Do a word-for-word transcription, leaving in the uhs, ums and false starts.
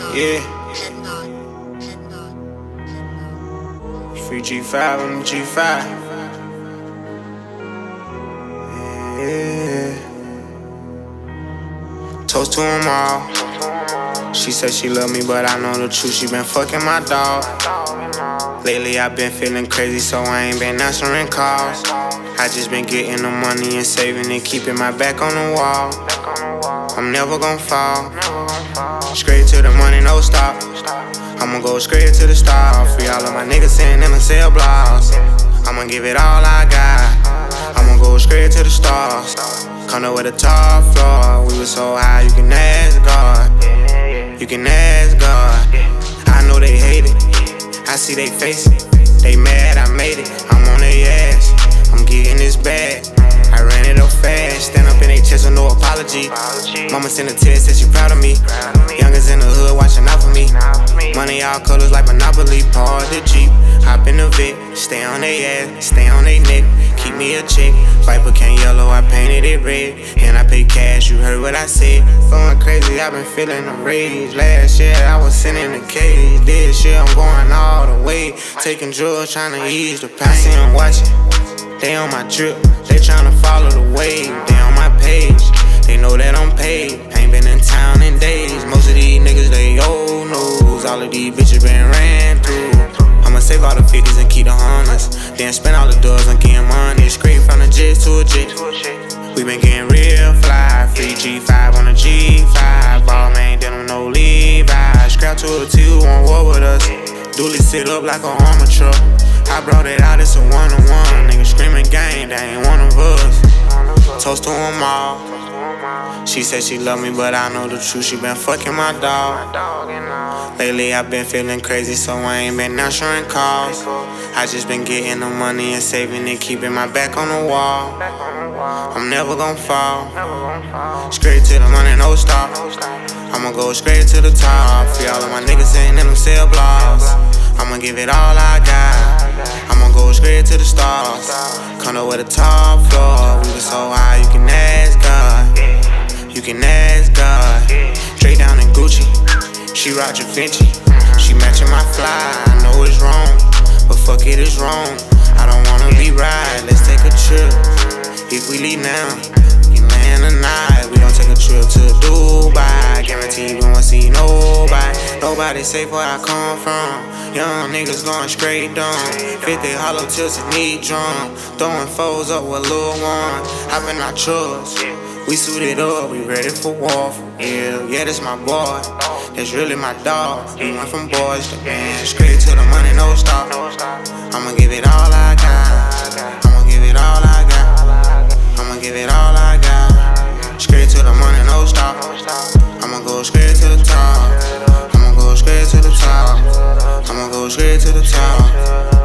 Yeah. Free G five on the G five. Yeah. Toast to them all. She said she love me, but I know the truth. She been fucking my dog. Lately I been feeling crazy, so I ain't been answering calls. I just been getting the money and saving it, keeping my back on the wall. I'm never gon' fall. Straight to the money, no stop. I'ma go straight to the stars. Free all of my niggas sitting in the cell blocks. I'ma give it all I got. I'ma go straight to the stars. Come up with a top floor. We was so high, you can ask God. You can ask God. I know they hate it. I see they face it. They mad, I made it. I'm on their ass. I'm getting this bag. I ran it up fast. Stand up in their chest with no apology. Mama sent a text, said she proud of me. Youngers in the hood watching out for me. Money all colors like Monopoly. Park the Jeep, hop in the Vic. Stay on their ass, stay on their neck. Keep me a check. Viper can yellow, I painted it red. And I pay cash, you heard what I said. Going crazy, I been feeling the rage. Last year I was sitting in the cage. This year I'm going all the way. Taking drugs, trying to ease the pain. I see them watching, they on my drip. They tryna follow the wave. They on my page, they know that I'm paid. Ain't been in town in days. Most of these niggas, they old news. All of these bitches been ran through. I'ma save all the fifties and keep the hundreds. Then spend all the dubs on getting money. Straight from the jets to a jet. We been getting real fly. Free G five on the G five. Ball man, denim, no Levi. Scrap to a two, on war with us. Dooley sit up like a armor truck. I brought it out, it's a one-on-one. Niggas screaming gang, they ain't one of us. Toast to them all. She said she love me, but I know the truth. She been fucking my dog. Lately I been feeling crazy, so I ain't been answering calls. I just been getting the money and saving it, keeping my back on the wall. I'm never gon' fall. Straight to the money, no stop. I'ma go straight to the top. Free all of my niggas sitting in them cell blocks. I'ma give it all I got. I'ma go straight to the stars. Come up with a top floor. We was so high, you can ask God. You can ask God. Straight down in Gucci, she rock Da Vinci. She matching my fly, I know it's wrong, but fuck it, it's wrong. I don't wanna be right, let's take a trip. If we leave now, we can land tonight. We gon' take a trip to Dubai. Guarantee we won't see nobody. Nobody safe where I come from. Young niggas going straight down. fifty hollow tips and knee drum. Throwing foes up with Lil One. Hopping our trucks. We suited up, we ready for war. Yeah, yeah, that's my boy. That's really my dog. We went from boys to men. Straight to the money, no stop. I'ma give it all I got. I'ma give it all I got. I'ma give it all I got. Straight to the money, no stop. I'ma go straight to the top. I'ma go straight to the top. I'ma go straight to the top.